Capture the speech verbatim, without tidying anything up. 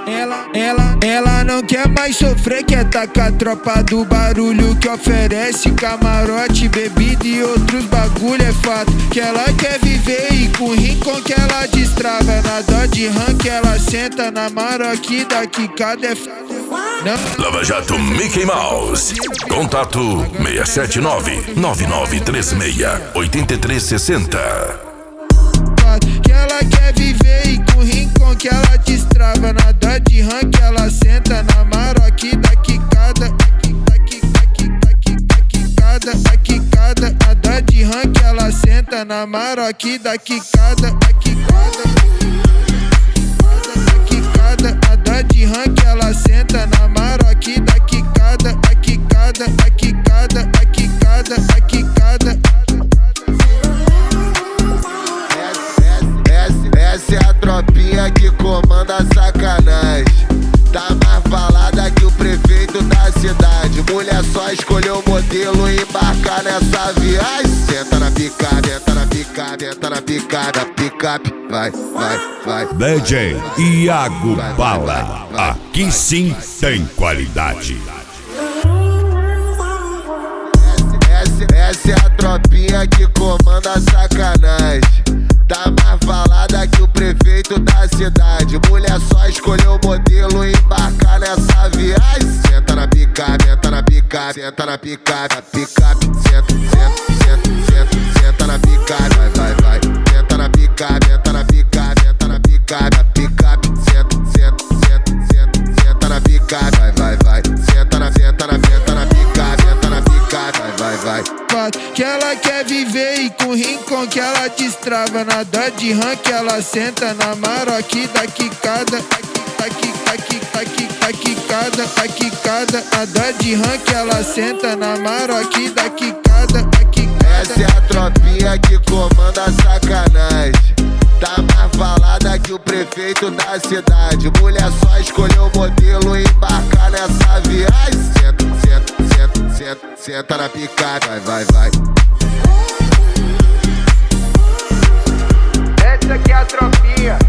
Ela, ela, ela não quer mais sofrer, quer tá com a tropa do barulho que oferece camarote, bebida e outros bagulho. É fato que ela quer viver e com rincon que ela destrava. Na dó de rank ela senta na maroqui da quicada. É fato. Não. Lava Jato Mickey Mouse. Contato seis sete nove, nove nove três seis, oito três seis zero. Que ela quer viver e com rincon que ela destrava. Na dó de rank ela senta na maroqui da quicada. A quicada, a quicada. A dó de rank ela senta na maroqui da quicada. A quicada, a quicada. A dó de rank ela senta na maroqui da quicada. A quicada, a quicada, a quicada, a quicada. Essa é a tropinha que comanda a sacanagem. Tá mais falada que o prefeito da cidade. Mulher só escolheu o modelo e embarcar nessa viagem. Senta na picada, senta na picada, senta na picada, picape, vai, vai, vai. D J Iago Bala, aqui sim tem qualidade. Essa, essa é a tropinha que comanda a sacanagem. Tá mais falada que o prefeito da cidade. Mulher só escolheu o modelo e embarcar nessa viagem. Senta na picada, senta na picada, senta na picada, picape, senta, senta, senta, senta, senta na picada, vai, vai, vai. Senta na picada, senta na picada, senta na picada, picape, senta, senta, senta, senta, senta na picada, vai, vai, vai. Senta na, senta na, senta na picada, senta na picada, vai, vai, vai. Que ela quer viver e com rincon que ela destrava. Na dó de rank ela senta na maroqui da quicada. A quicada, a quicada, a quicada. A dó de rank ela senta na maroqui da quicada. Essa é a tropinha que comanda a sacanagem. Tá mais falada que o prefeito da cidade. Mulher só escolheu o modelo e embarcar nessa viagem. Senta, senta, senta, senta, senta na picada, vai, vai, vai. Essa aqui é a tropinha